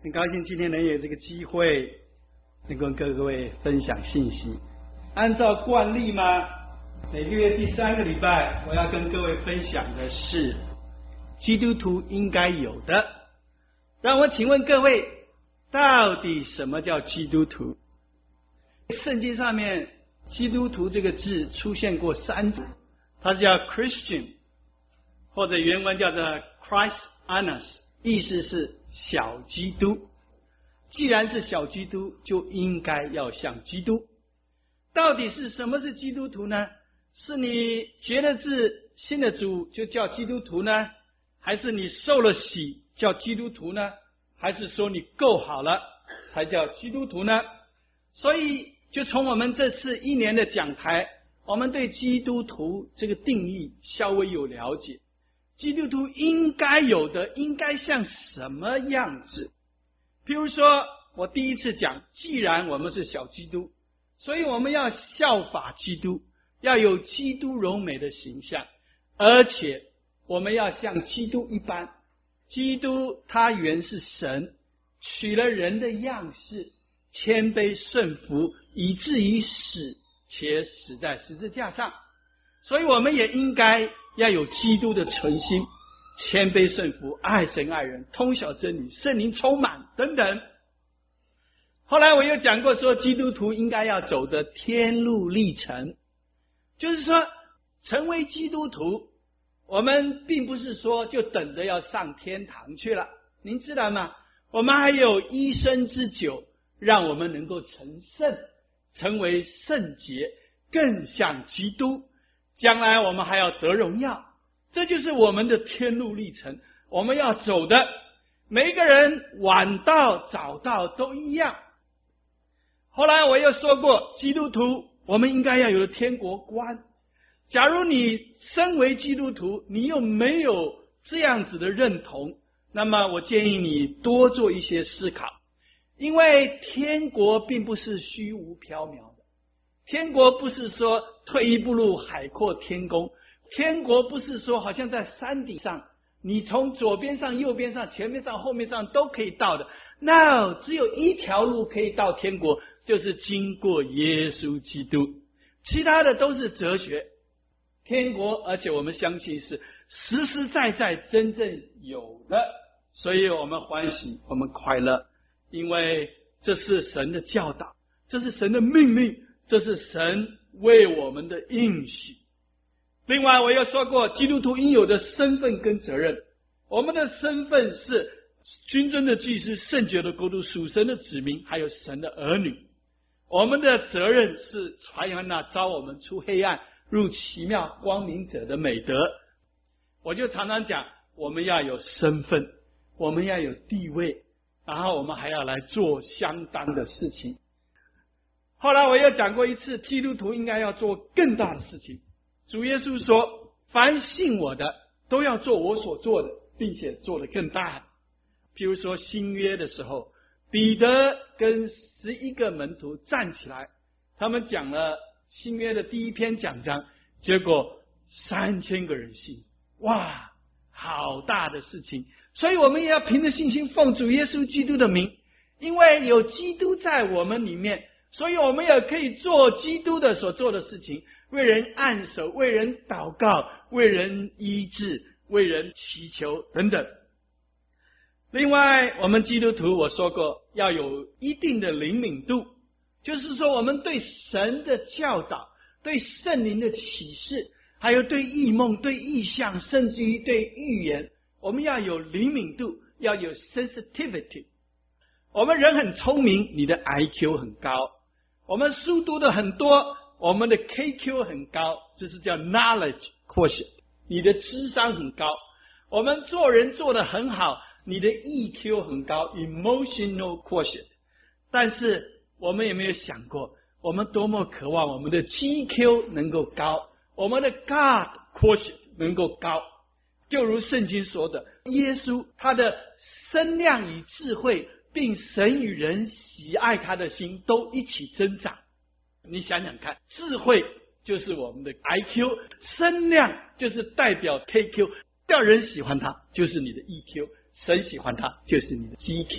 很高兴今天能有这个机会，能跟各位分享信息。按照惯例嘛，每个月第3个礼拜，我要跟各位分享的是基督徒应该有的。让我请问各位，到底什么叫基督徒？圣经上面基督徒这个字出现过3次，它叫 Christian， 或者原文叫做 Christianus， 意思是小基督。既然是小基督，就应该要像基督。到底是什么是基督徒呢？是你觉得字信了主就叫基督徒呢？还是你受了洗叫基督徒呢？还是说你够好了才叫基督徒呢？所以就从我们这次1年的讲台，我们对基督徒这个定义稍微有了解。基督徒应该有的，应该像什么样子？譬如说我第一次讲，既然我们是小基督，所以我们要效法基督，要有基督柔美的形象，而且我们要像基督一般。基督他原是神，取了人的样式，谦卑顺服，以至于死，且死在十字架上。所以我们也应该要有基督的存心，谦卑顺服，爱神爱人，通晓真理，圣灵充满等等。后来我又讲过说，基督徒应该要走的天路历程，就是说成为基督徒，我们并不是说就等着要上天堂去了，您知道吗？我们还有一生之久，让我们能够成圣，成为圣洁，更像基督。将来我们还要得荣耀，这就是我们的天路历程，我们要走的。每一个人晚到早到都一样。后来我又说过，基督徒我们应该要有的天国观。假如你身为基督徒，你又没有这样子的认同，那么我建议你多做一些思考。因为天国并不是虚无缥缈的，天国不是说退一步路海阔天空，天国不是说好像在山顶上，你从左边上右边上前面上后面上都可以到的。 No， 只有一条路可以到天国，就是经过耶稣基督，其他的都是哲学。天国而且我们相信是实实在在真正有的，所以我们欢喜，我们快乐，因为这是神的教导，这是神的命令，这是神为我们的应许。另外我又说过，基督徒应有的身份跟责任。我们的身份是君尊的祭司，圣洁的国度，属神的子民，还有神的儿女。我们的责任是传扬那召我们出黑暗入奇妙光明者的美德。我就常常讲，我们要有身份，我们要有地位，然后我们还要来做相当的事情。后来我又讲过一次，基督徒应该要做更大的事情。主耶稣说，凡信我的都要做我所做的，并且做得更大。譬如说新约的时候，彼得跟11个门徒站起来，他们讲了新约的第1篇讲章，结果3000个人信。哇，好大的事情！所以我们也要凭着信心奉主耶稣基督的名，因为有基督在我们里面，所以我们也可以做基督的所做的事情，为人按手，为人祷告，为人医治，为人祈求等等。另外我们基督徒我说过要有一定的灵敏度，就是说我们对神的教导，对圣灵的启示，还有对异梦，对异象，甚至于对预言，我们要有灵敏度，要有 sensitivity。 我们人很聪明，你的 IQ 很高，我们书读的很多，我们的 KQ 很高，这是叫 knowledge quotient， 你的智商很高。我们做人做得很好，你的 EQ 很高 emotional quotient。 但是我们有没有想过，我们多么渴望我们的 GQ 能够高，我们的 God quotient 能够高。就如圣经说的，耶稣他的身量与智慧，并神与人喜爱他的心都一起增长。你想想看，智慧就是我们的 IQ， 身量就是代表 KQ， 要人喜欢他就是你的 EQ， 神喜欢他就是你的 GQ。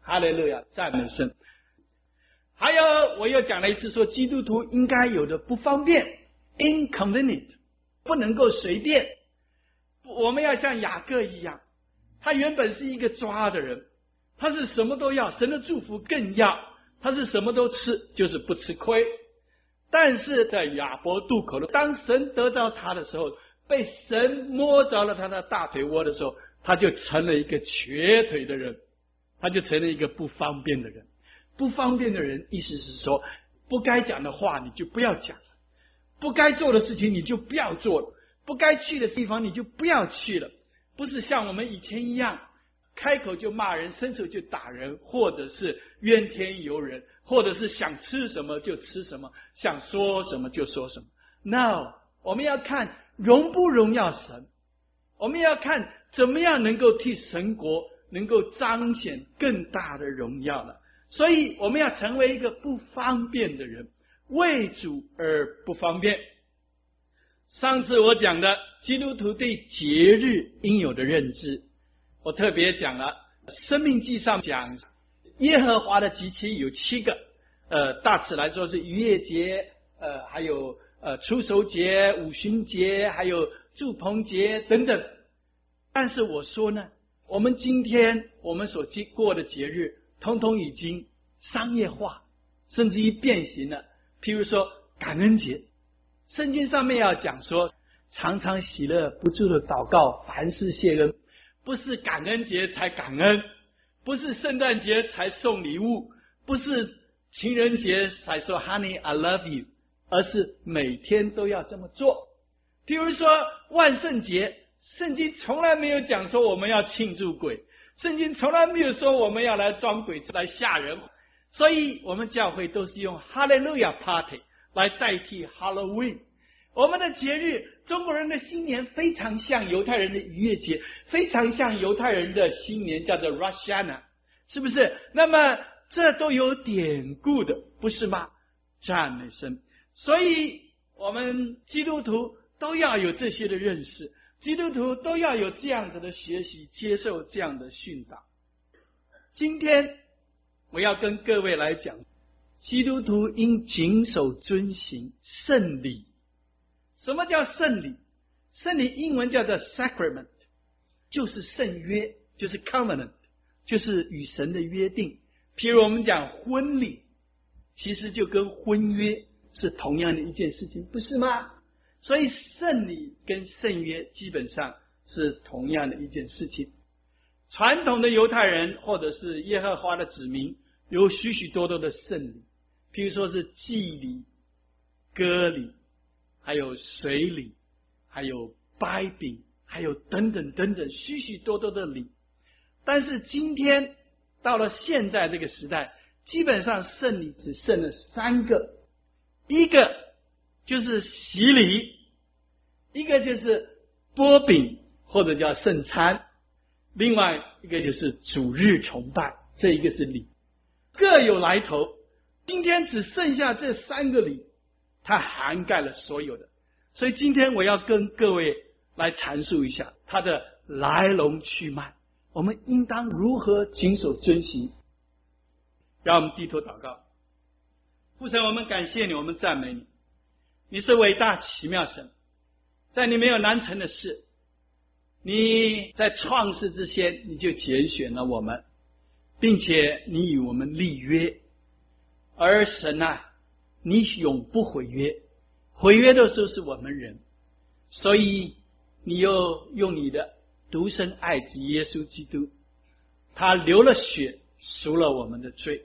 哈利路亚，赞美神。还有我又讲了一次说，基督徒应该有的不方便 inconvenient， 不能够随便。我们要像雅各一样，他原本是一个抓的人，他是什么都要，神的祝福更要，他是什么都吃，就是不吃亏。但是在亚伯渡口的，当神得到他的时候，被神摸着了他的大腿窝的时候，他就成了一个瘸腿的人，他就成了一个不方便的人。不方便的人，意思是说，不该讲的话你就不要讲了，不该做的事情你就不要做了，不该去的地方你就不要去了。不是像我们以前一样，开口就骂人，伸手就打人，或者是怨天尤人，或者是想吃什么就吃什么，想说什么就说什么。No， 我们要看荣不荣耀神，我们要看怎么样能够替神国能够彰显更大的荣耀了。所以我们要成为一个不方便的人，为主而不方便。上次我讲的基督徒对节日应有的认知，我特别讲了生命记上讲耶和华的节期有7个，大致来说是逾越节，还有初熟节、五旬节，还有住棚节等等。但是我说呢，我们今天我们所过的节日通通已经商业化，甚至于变形了。譬如说感恩节，圣经上面要讲说，常常喜乐，不住的祷告，凡事谢恩。不是感恩节才感恩，不是圣诞节才送礼物，不是情人节才说 Honey I love you， 而是每天都要这么做。譬如说万圣节，圣经从来没有讲说我们要庆祝鬼，圣经从来没有说我们要来装鬼来吓人，所以我们教会都是用 Hallelujah Party 来代替 Halloween。我们的节日，中国人的新年非常像犹太人的逾越节，非常像犹太人的新年，叫做 Rosh Hashanah， 是不是？那么这都有典故的，不是吗？赞美神。所以我们基督徒都要有这些的认识，基督徒都要有这样子的学习，接受这样的训导。今天我要跟各位来讲，基督徒应谨守遵行圣礼。什么叫圣礼？圣礼英文叫做 sacrament， 就是圣约，就是 covenant， 就是与神的约定。譬如我们讲婚礼，其实就跟婚约是同样的一件事情，不是吗？所以圣礼跟圣约基本上是同样的一件事情。传统的犹太人或者是耶和华的子民有许许多多的圣礼，譬如说是祭礼、割礼，还有水礼，还有掰饼，还有等等等等许许多多的礼。但是今天到了现在这个时代，基本上圣礼只剩了3个，一个就是洗礼，一个就是擘饼或者叫圣餐，另外一个就是主日崇拜，这一个是礼，各有来头。今天只剩下这3个礼，它涵盖了所有的。所以今天我要跟各位来阐述一下它的来龙去脉，我们应当如何谨守遵行。让我们低头祷告。父神，我们感谢你，我们赞美你，你是伟大奇妙神，在你没有难成的事。你在创世之前你就拣选了我们，并且你与我们立约。而神啊，你永不毁约，毁约的都是我们人，所以你又用你的独生爱子耶稣基督，他流了血赎了我们的罪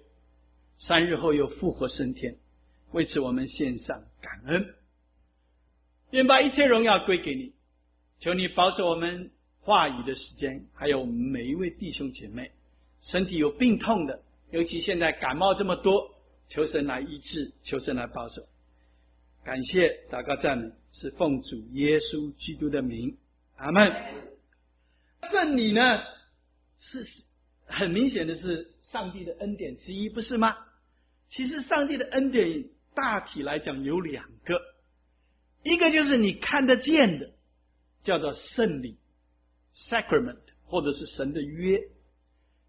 ，3日后又复活升天，为此我们献上感恩。愿把一切荣耀归给你，求你保守我们话语的时间，还有我们每一位弟兄姐妹身体有病痛的，尤其现在感冒这么多，求神来医治，求神来保守。感谢祷告赞美是奉主耶稣基督的名，阿们。圣礼呢是很明显的是上帝的恩典之一，不是吗？其实上帝的恩典大体来讲有2个，一个就是你看得见的，叫做圣礼 sacrament， 或者是神的约；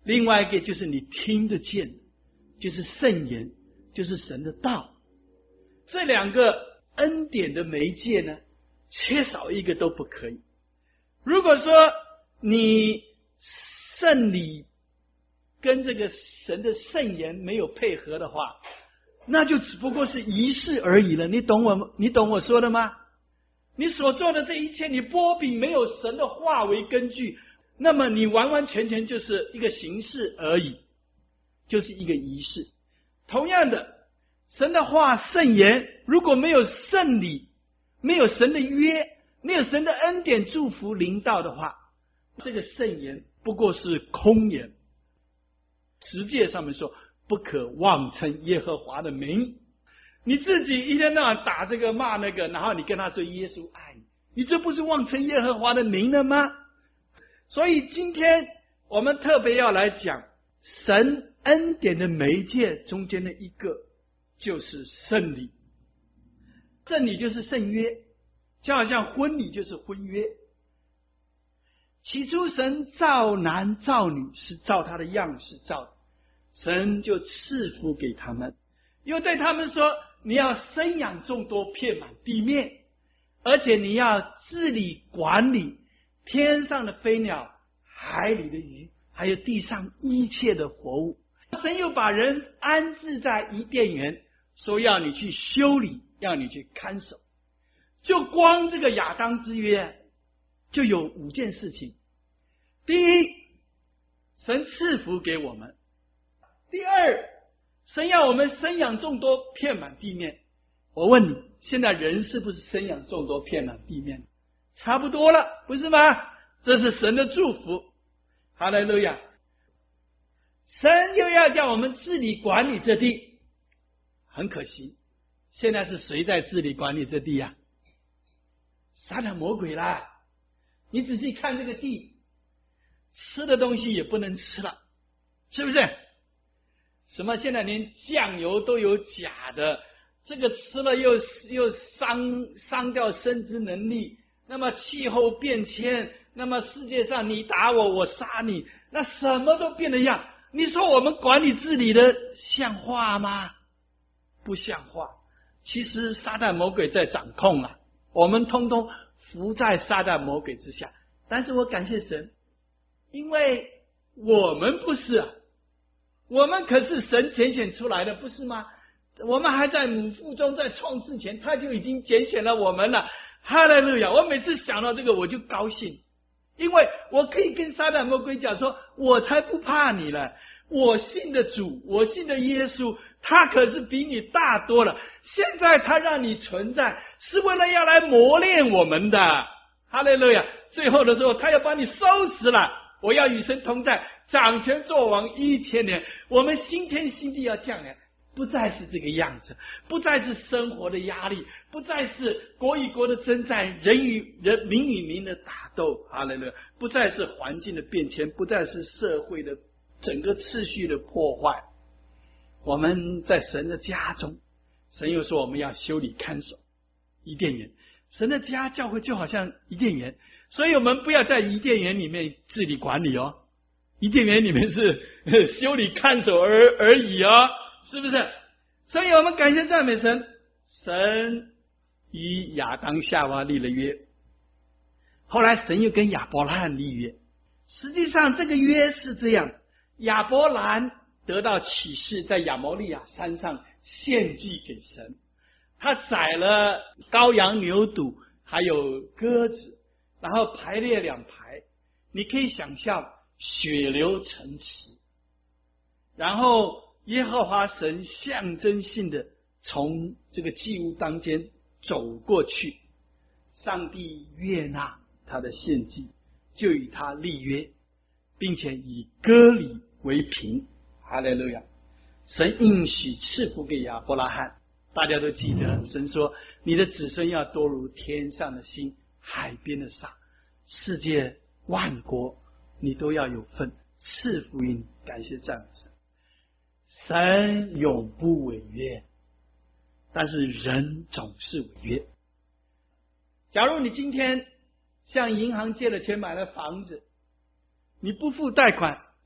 另外一个就是你听得见，就是圣言，就是神的道。这两个恩典的媒介呢，缺少一个都不可以。如果说你圣礼跟这个神的圣言没有配合的话，那就只不过是仪式而已了。你懂我说的吗？你所做的这一切，你波比没有神的话为根据，那么你完完全全就是一个形式而已，就是一个仪式。同样的，神的话圣言如果没有圣礼，没有神的约，没有神的恩典祝福临到的话，这个圣言不过是空言。十诫上面说不可妄称耶和华的名，你自己一天到晚打这个骂那个，然后你跟他说耶稣爱你，你这不是妄称耶和华的名了吗？所以今天我们特别要来讲神恩典的媒介中间的一个，就是圣礼。圣礼就是圣约，就好像婚礼就是婚约。起初神造男造女是照他的样式造的，神就赐福给他们，又对他们说，你要生养众多，遍满地面，而且你要治理管理天上的飞鸟，海里的鱼，还有地上一切的活物。神又把人安置在伊甸园，说要你去修理，要你去看守。就光这个亚当之约就有5件事情。第一，神赐福给我们；第二，神要我们生养众多，遍满地面。我问你，现在人是不是生养众多，遍满地面？差不多了，不是吗？这是神的祝福。哈利路亚！神又要叫我们治理管理这地，很可惜，现在是谁在治理管理这地呀？撒旦魔鬼啦！你仔细看这个地，吃的东西也不能吃了，是不是？什么现在连酱油都有假的，这个吃了又伤掉生殖能力，那么气候变迁，那么世界上你打我我杀你，那什么都变了样。你说我们管理治理的像话吗？不像话。其实撒旦魔鬼在掌控了，我们通通服在撒旦魔鬼之下。但是我感谢神，因为我们不是啊，我们可是神拣选出来的，不是吗？我们还在母腹中，在创世前他就已经拣选了我们了。哈利路亚！我每次想到这个我就高兴，因为我可以跟撒旦魔鬼讲说，我才不怕你了，我信的主，我信的耶稣，他可是比你大多了。现在他让你存在，是为了要来磨练我们的。哈利路亚！最后的时候他要把你收拾了，我要与神同在，掌权作王1000年。我们新天新地要降临，不再是这个样子，不再是生活的压力，不再是国与国的征战，人与人、民与民的打斗，哈利路亚！不再是环境的变迁，不再是社会的整个秩序的破坏。我们在神的家中，神又说我们要修理看守伊甸园。神的家教会就好像伊甸园，所以我们不要在伊甸园里面治理管理哦，伊甸园里面是修理看守而已哦，是不是？所以我们感谢赞美神，神与亚当夏娃立了约，后来神又跟亚伯拉罕立约。实际上这个约是这样，亚伯兰得到启示，在亚摩利亚山上献祭给神，他宰了羔羊、牛犊还有鸽子，然后排列2排，你可以想象血流成池，然后耶和华神象征性的从这个祭物当间走过去，上帝悦纳他的献祭，就与他立约，并且以割礼为凭。哈利路亚！神应许赐福给亚伯拉罕，大家都记得，神说你的子孙要多如天上的星，海边的沙，世界万国你都要有份，赐福于你。感谢赞美神。神永不违约，但是人总是违约。假如你今天向银行借了钱买了房子，你不付贷款，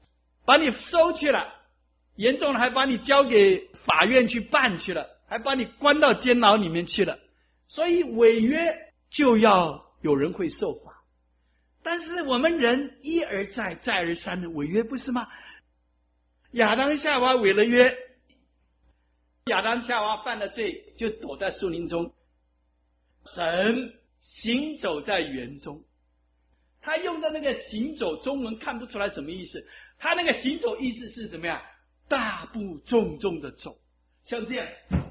把你收去了，严重的还把你交给法院去办去了，还把你关到监牢里面去了。所以违约就要有人会受罚。但是我们人一而再再而三的违约，不是吗？亚当夏娃违了约，亚当夏娃犯了罪，就躲在树林中，神行走在园中。他用的那个行走，中文看不出来什么意思，他那个行走意思是怎么样？大步重重的走，像这样，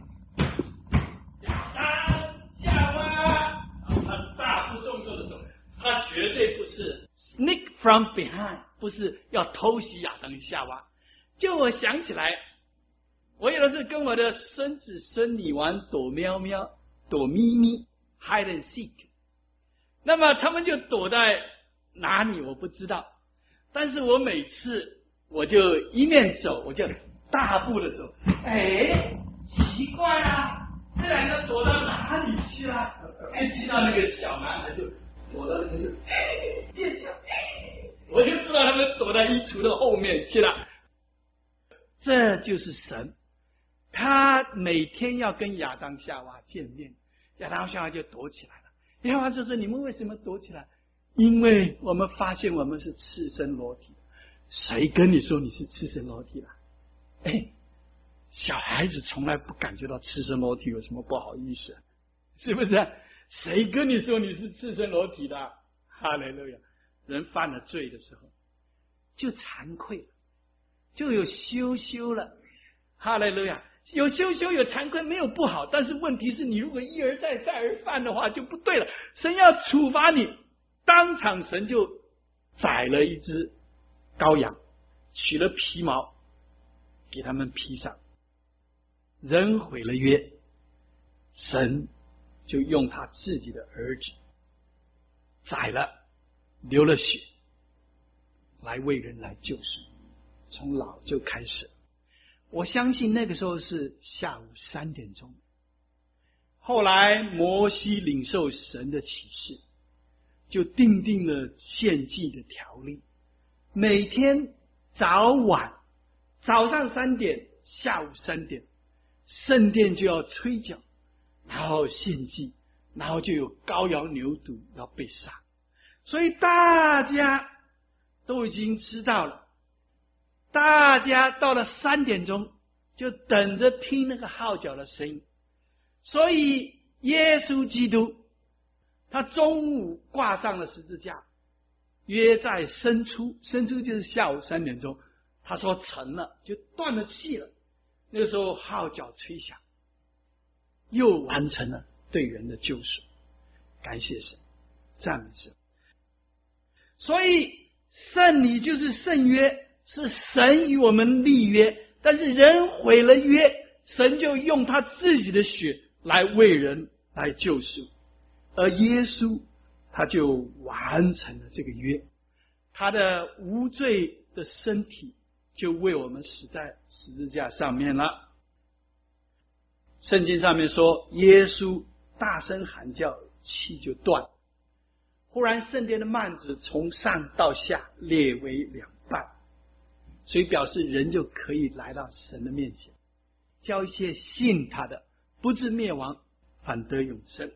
亚当夏娃，他是大步重重的走，他绝对不是 sneak from behind， 不是要偷袭亚当夏娃。就我想起来，我有的时候跟我的孙子孙女玩躲喵喵、躲咪咪 hide and seek， 那么他们就躲在哪里我不知道，但是我每次我就一面走，我就大步的走，奇怪啊，这两个躲到哪里去了？就听到那个小男孩就躲到那个就别笑，我就知道他们躲到衣橱的后面去了。这就是神，他每天要跟亚当夏娃见面，亚当夏娃就躲起来了。夏娃就说：“你们为什么躲起来？因为我们发现我们是赤身裸体。”谁跟你说你是赤身裸体了？小孩子从来不感觉到赤身裸体有什么不好意思，是不是？谁跟你说你是赤身裸体的？哈利路亚！人犯了罪的时候，就惭愧了，就有羞羞了。哈利路亚！有羞羞有惭愧没有不好，但是问题是你如果一而再再而犯的话就不对了。神要处罚你，当场神就宰了一只羔羊，取了皮毛给他们披上。人毁了约，神就用他自己的儿子宰了，流了血来为人来救赎，从老就开始。我相信那个时候是下午3点钟。后来摩西领受神的启示，就订定了献祭的条例，每天早晚，早上3点，下午3点，圣殿就要吹角，然后献祭，然后就有羔羊牛犊要被杀。所以大家都已经知道了，大家到了3点钟就等着听那个号角的声音。所以耶稣基督他中午挂上了十字架，约在申初就是下午3点钟，他说成了，就断了气了。那个时候号角吹响，又完成了对人的救赎。感谢神，赞美神。所以圣礼就是圣约，是神与我们立约，但是人毁了约，神就用他自己的血来为人来救赎，而耶稣他就完成了这个约，他的无罪的身体就为我们死在十字架上面了。圣经上面说，耶稣大声喊叫，气就断了。忽然圣殿的幔子从上到下裂为2半，所以表示人就可以来到神的面前，叫一切信他的不至灭亡，反得永生。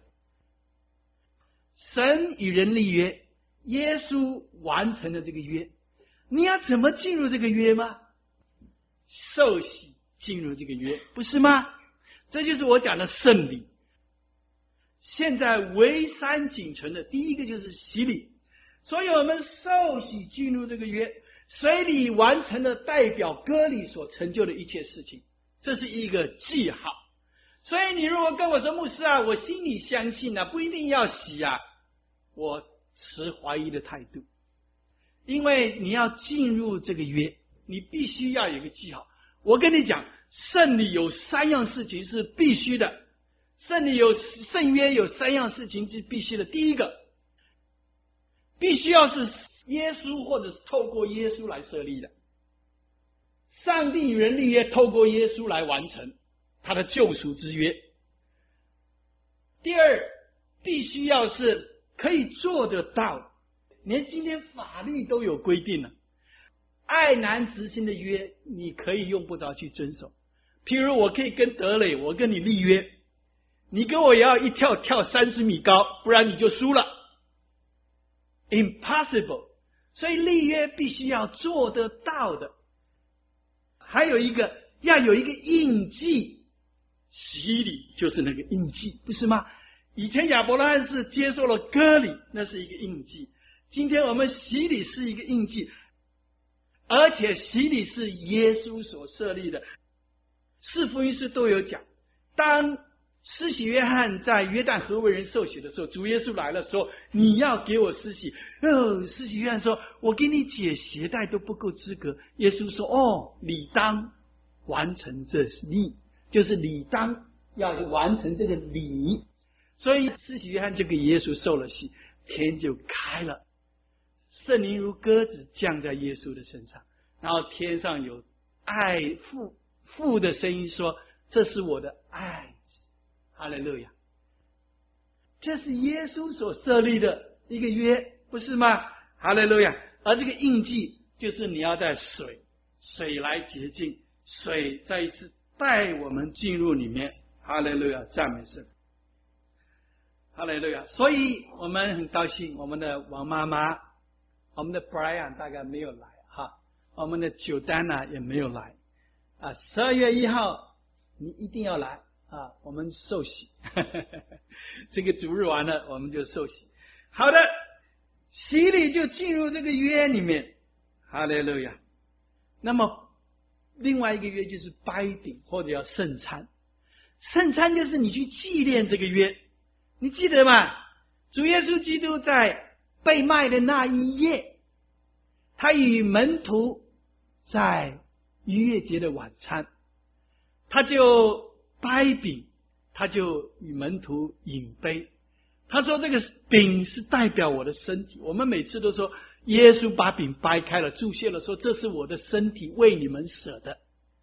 神与人立约，耶稣完成了这个约。你要怎么进入这个约吗？受洗进入这个约，不是吗？这就是我讲的圣礼。现在唯三仅存的第一个就是洗礼，所以我们受洗进入这个约，水礼完成了代表割礼所成就的一切事情，这是一个记号。所以你如果跟我说，牧师啊，我心里相信啊，不一定要洗啊，我持怀疑的态度。因为你要进入这个约，你必须要有一个记号。我跟你讲，圣礼有3样事情是必须的，圣礼有圣约有3样事情是必须的。第一个，必须要是耶稣或者透过耶稣来设立的，上帝与人立约，透过耶稣来完成他的救赎之约。第二，必须要是可以做得到，连今天法律都有规定了， 爱难执行的约，你可以用不着去遵守。譬如我可以跟德磊，我跟你立约，你跟我也要一跳跳30米高，不然你就输了。Impossible。所以立约必须要做得到的。还有一个，要有一个印记，洗礼就是那个印记，不是吗？以前亚伯拉罕是接受了割礼，那是一个印记。今天我们洗礼是一个印记，而且洗礼是耶稣所设立的。四福音书都有讲，当施洗约翰在约旦河为人受洗的时候，主耶稣来了说，你要给我施洗。施洗约翰说，我给你解鞋带都不够资格。耶稣说，理当完成这礼，就是理当要完成这个礼。所以施洗约翰就给耶稣受了洗，天就开了，圣灵如鸽子降在耶稣的身上，然后天上有爱父的声音说，这是我的爱子，哈利路亚。这是耶稣所设立的一个约，不是吗？哈利路亚。而这个印记就是你要在水来洁净，水再一次带我们进入里面，哈利路亚，赞美神，哈利路亚。所以我们很高兴，我们的王妈妈，我们的 Brian 大概没有来哈，我们的九丹娜也没有来12月1号你一定要来我们受洗这个主日完了我们就受洗。好的，洗礼就进入这个约里面，哈利路亚。那么另外一个约就是掰饼或者叫圣餐。圣餐就是你去纪念这个约，你记得吗？主耶稣基督在被卖的那一夜，他与门徒在逾越节的晚餐，他就掰饼，他就与门徒饮杯。他说这个饼是代表我的身体，我们每次都说耶稣把饼掰开了，注谢了，说这是我的身体，为你们舍的。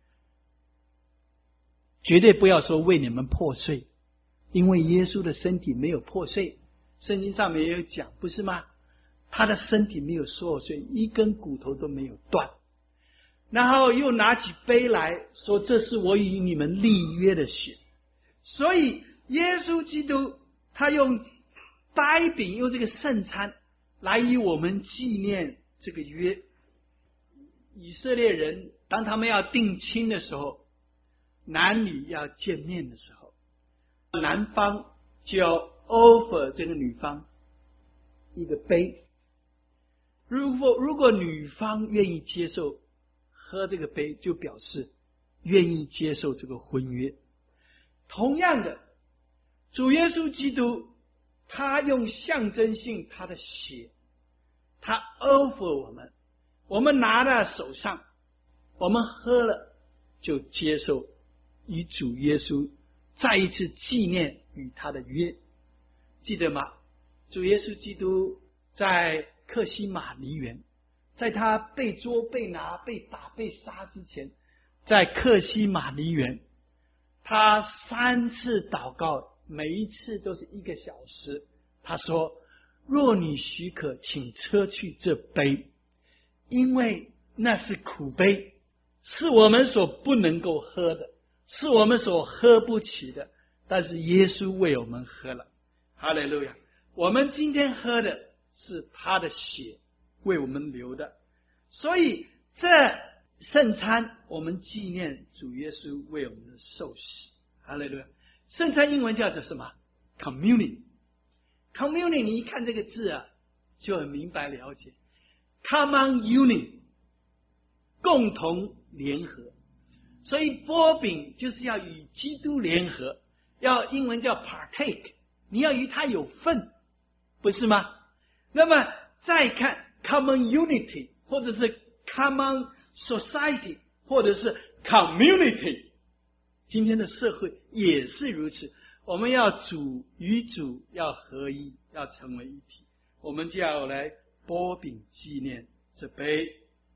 绝对不要说为你们破碎，因为耶稣的身体没有破碎，圣经上面也有讲，不是吗？他的身体没有破碎，一根骨头都没有断。然后又拿起杯来说，这是我与你们立约的血。所以耶稣基督他用掰饼，用这个圣餐来与我们纪念这个约。以色列人当他们要定亲的时候，男女要见面的时候，男方就要 offer 这个女方一个杯。如果女方愿意接受喝这个杯，就表示愿意接受这个婚约。同样的，主耶稣基督他用象征性他的血，他 offer 我们拿在手上，我们喝了就接受与主耶稣再一次纪念与他的约。记得吗？主耶稣基督在客西马尼园，在他被捉被拿被打被杀之前，在客西马尼园他3次祷告，每一次都是1个小时。他说，若你许可，请撤去这杯，因为那是苦杯，是我们所不能够喝的，是我们所喝不起的，但是耶稣为我们喝了，哈利路亚。我们今天喝的是他的血为我们流的，所以这圣餐我们纪念主耶稣为我们的受洗，哈利路亚。圣餐英文叫做什么？ Communion。 Communion 你一看这个字就很明白了解， Common Union 共同联合。所以擘饼就是要与基督联合，要英文叫 partake， 你要与他有份，不是吗？那么再看 common unity 或者是 common society 或者是 community， 今天的社会也是如此，我们要与主要合一，要成为一体，我们就要来擘饼纪念这杯。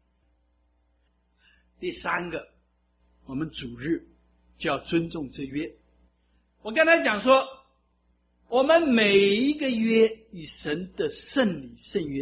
第3个，我们主日就要尊重这约。我刚才讲说，我们每一个约与神的圣礼圣约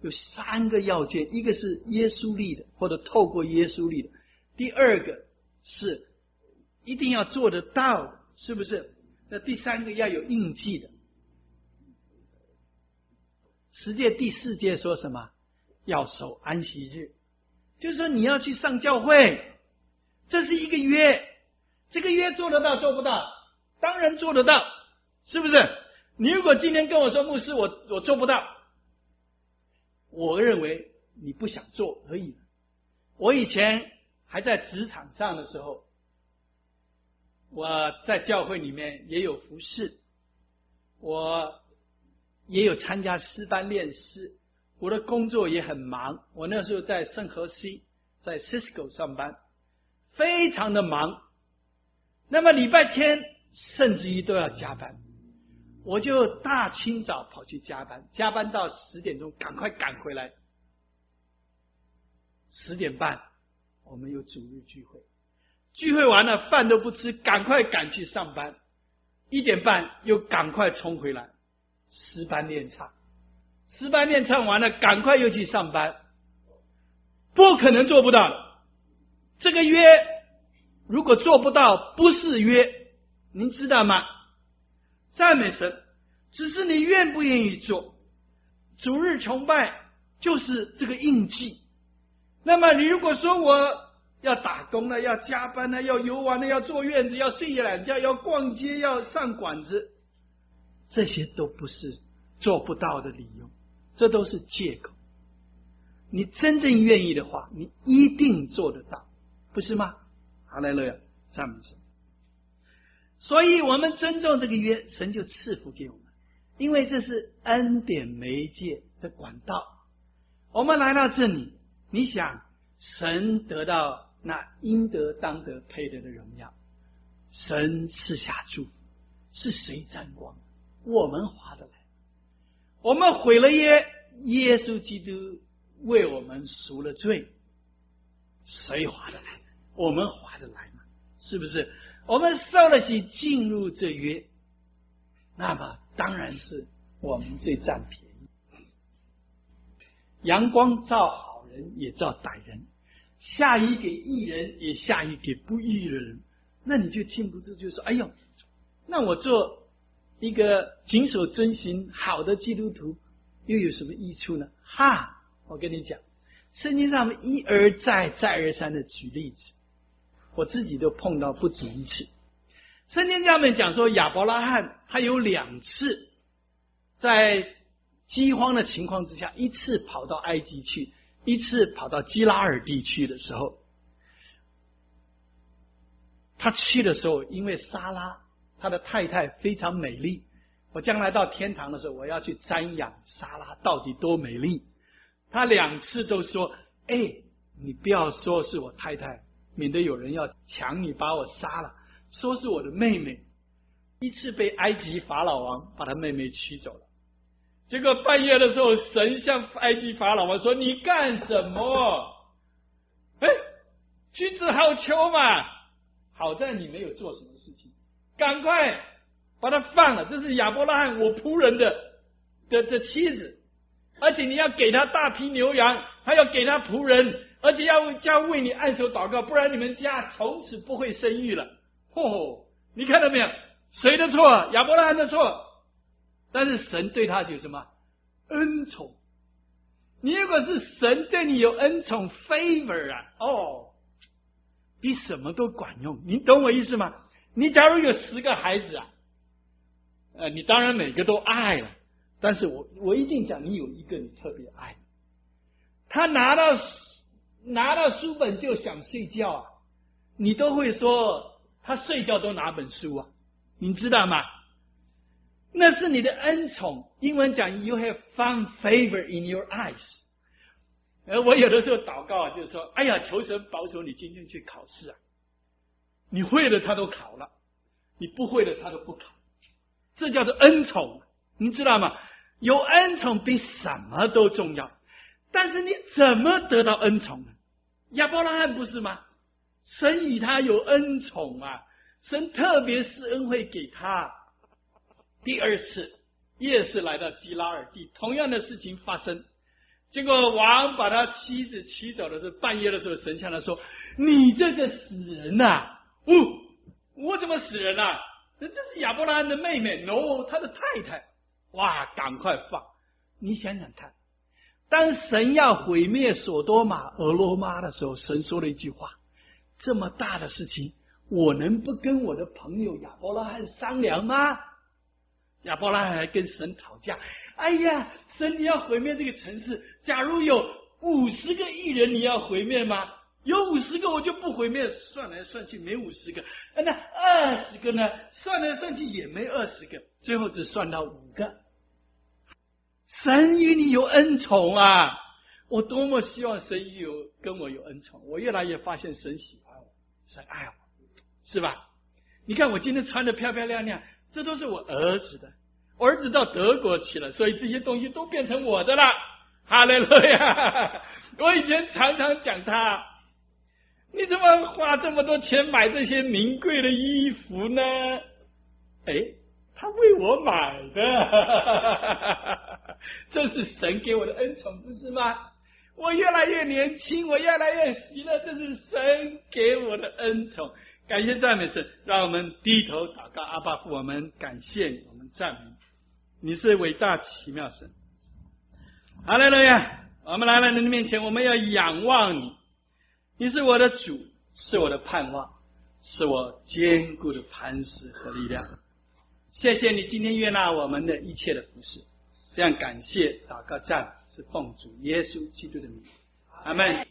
有3个要件，一个是耶稣立的，或者透过耶稣立的；第二个是一定要做得到的，是不是？那第3个要有印记的。10诫第4诫说什么？要守安息日，就是说你要去上教会，这是一个约。这个约做得到做不到？当然做得到，是不是？你如果今天跟我说牧师我做不到，我认为你不想做而已。我以前还在职场上的时候，我在教会里面也有服侍，我也有参加诗班练诗，我的工作也很忙。我那时候在圣荷西，在 Cisco 上班，非常的忙。那么礼拜天甚至于都要加班，我就大清早跑去加班，加班到10点钟赶快赶回来。10点半我们有主日聚会，聚会完了饭都不吃，赶快赶去上班。1点半又赶快冲回来，诗班练唱，诗班练唱完了赶快又去上班，不可能做不到的。这个约如果做不到，不是约，您知道吗？赞美神，只是你愿不愿意做。主日崇拜就是这个印记。那么你如果说我要打工了，要加班了，要游玩了，要坐院子，要睡懒觉，要逛街，要上馆子，这些都不是做不到的理由，这都是借口。你真正愿意的话，你一定做得到，不是吗？哈利路亚，赞美神。所以我们尊重这个约，神就赐福给我们，因为这是恩典媒介的管道。我们来到这里，你想神得到那应得当得配得的荣耀，神赐下祝福，是谁沾光？我们划得来。我们毁了约，耶稣基督为我们赎了罪，谁划得来？我们划得来吗？是不是？我们受了洗进入这约，那么当然是我们最占便宜。阳光照好人也照歹人，下雨给义人也下雨给不义的人，那你就禁不住就说，哎呦，那我做一个谨守遵行好的基督徒又有什么益处呢？哈，我跟你讲，圣经上面一而再再而三的举例子，我自己都碰到不止一次。圣经上面讲说，亚伯拉罕他有2次在饥荒的情况之下，一次跑到埃及去，一次跑到基拉尔地区的时候，他去的时候，因为撒拉他的太太非常美丽，我将来到天堂的时候，我要去瞻仰撒拉到底多美丽。他2次都说，你不要说是我太太，免得有人要抢你把我杀了，说是我的妹妹。一次被埃及法老王把他妹妹娶走了，结果半夜的时候，神向埃及法老王说，你干什么？君子好逑嘛，好在你没有做什么事情，赶快把他放了，这是亚伯拉罕我仆人的妻子，而且你要给他大批牛羊，还要给他仆人，而且要为你按手祷告，不然你们家从此不会生育了。你看到没有？谁的错？亚伯拉罕的错。但是神对他有什么？恩宠。你如果是神对你有恩宠 favor 啊，比什么都管用。你懂我意思吗？你假如有10个孩子啊，你当然每个都爱了，但是我一定讲，你有一个你特别爱，他拿到书本就想睡觉啊，你都会说他睡觉都拿本书啊，你知道吗？那是你的恩宠，英文讲 you have found favor in your eyes。我有的时候祷告就是说，哎呀，求神保守你今天去考试啊，你会的他都考了，你不会的他都不考，这叫做恩宠，你知道吗？有恩宠比什么都重要。但是你怎么得到恩宠呢？亚伯拉罕不是吗？神与他有恩宠啊，神特别施恩惠给他。第2次也是来到基拉尔地，同样的事情发生。 结果王把他妻子娶走的时候，半夜的时候，神向他说：“你这个死人呐！我怎么死人啊？这是亚伯拉罕的妹妹，他的太太。哇，赶快放！你想想看，当神要毁灭所多玛、俄罗玛的时候，神说了一句话：这么大的事情，我能不跟我的朋友亚伯拉罕商量吗？亚伯拉罕还跟神讨价。哎呀，神，你要毁灭这个城市，假如有50个义人，你要毁灭吗？有50个我就不毁灭，算来算去没50个，那20个呢？算来算去也没20个，最后只算到5个。神与你有恩宠啊！我多么希望神跟我有恩宠，我越来越发现神喜欢我，神爱我，是吧？你看我今天穿得漂漂亮亮，这都是我儿子的，我儿子到德国去了，所以这些东西都变成我的了。哈利路亚！我以前常常讲他，你怎么花这么多钱买这些名贵的衣服呢？他为我买的，这是神给我的恩宠，不是吗？我越来越年轻，我越来越喜乐，这是神给我的恩宠。感谢赞美神，让我们低头祷告。阿爸父，我们感谢你，我们赞美你，你是伟大奇妙神。哈利路亚！我们来到你的面前，我们要仰望你，你是我的主，是我的盼望，是我坚固的磐石和力量。谢谢你今天悦纳我们的一切的服事，这样感谢祷告赞美是奉主耶稣基督的名，阿们。